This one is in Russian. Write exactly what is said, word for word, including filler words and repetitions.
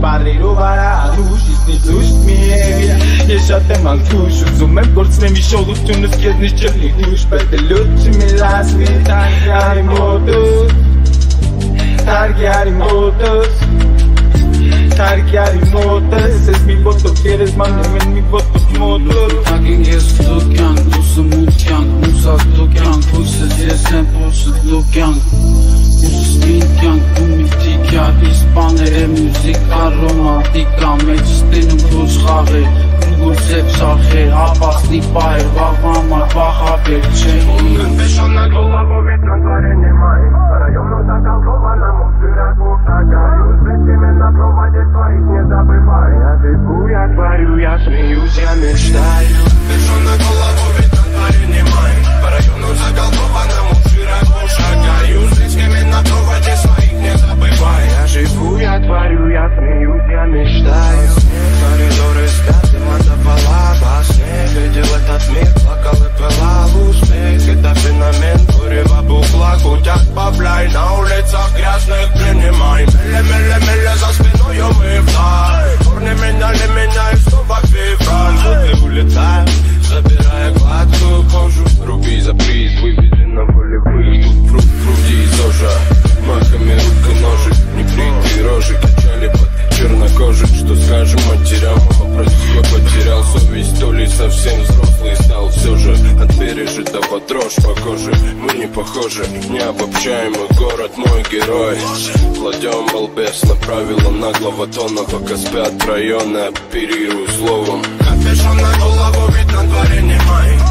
բարերով արարուշ Իսնից ուշտ մի է Ես շատ եմ անկուշ Ուզում եմ գործնեմ իշողությունս կեզնից չլի ուշ Պետ է լուտ չմի լասվի Թարգարի մոտս Թարգարի մոտս Թարգարի մոտս Ես մի ոտով երեզման եմ են մի ոտով մոտով Թագին ես դու կյանք, դուսը մութ կյանք, մուսած դու կյանք Հույսս ես եմ, փոսը դու կյանք Հույսս մին կյանք, դու միտիկյա Իսպաներ է մյուզիկա, ռոմանտիկա Մեջ ստենում դուս խաղեր, կրգուր սեփ շախեր Հապասնի պայր, վաղվա մար, վախավեր չէ Confessiona con la bovetta ancora ne mai Ora io non так алкогольно, мусора шагаю Зачем прова де своих не забывай Я живу, я творю, я смеюсь, я мечтаю Confessiona con la bovetta ancora не mai Ora io non так алкогольно, мусора шагаю Зачем прова де своих не забывай Я живу, я творю, я смеюсь, я мечтаю Коридоры спят, и мата пала Видел этот мир, плакал и пылал успех Это феномен, курева бухла Кутят бабля и на улицах грязных принимай Меле-меле-меле за спиною мы вдаль Корни меняли меня и снова к февраль Звуки улетают, забирая гладкую кожу Руби за приз, выведи на волевых Тут фрукт, фрукти и зожа Махами рук и ножик, не бритые рожи Качали под чернокожих, что скажем матерям Вопрос я потерял совесть, то ли совсем взрослый стал Все же от пережитого дрожь по коже Мы не похожи, необобщаемый город мой герой Кладем балбес на правила наглого тона Пока спят районы, оперирую словом Капюшон на голову, ведь на дворе не май